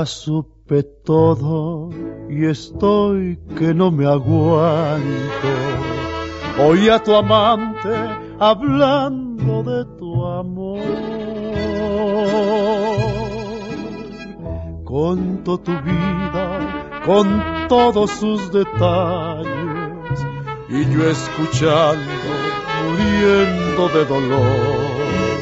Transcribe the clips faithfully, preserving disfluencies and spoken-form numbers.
Ya supe todo y estoy que no me aguanto. Oí a tu amante hablando de tu amor. Contó tu vida con todos sus detalles y yo escuchando, muriendo de dolor.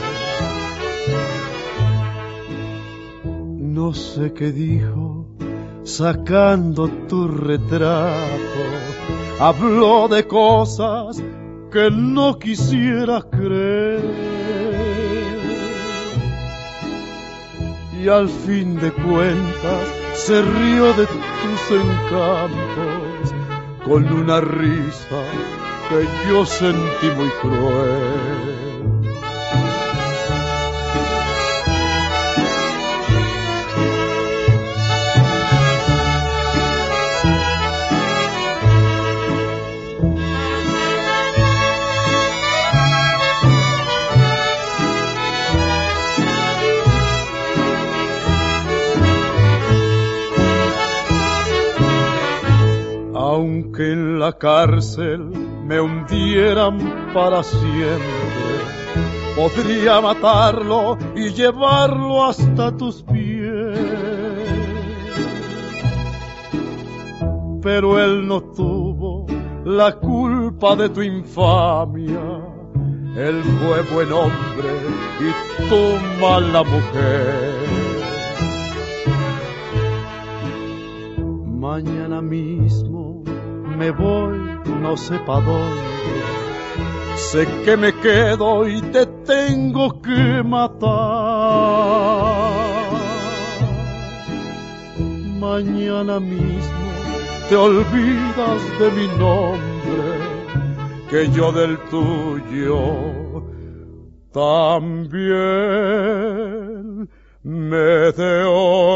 No sé qué dijo, sacando tu retrato. Habló de cosas que no quisiera creer. Y al fin de cuentas se rió de tus encantos con una risa que yo sentí muy cruel. Aunque en la cárcel me hundieran para siempre, podría matarlo y llevarlo hasta tus pies. Pero él no tuvo la culpa de tu infamia. Él fue buen hombre y tú mala mujer. Mañana mismo me voy, no sé pa' dónde. Sé que me quedo y te tengo que matar. Mañana mismo te olvidas de mi nombre, que yo del tuyo también me de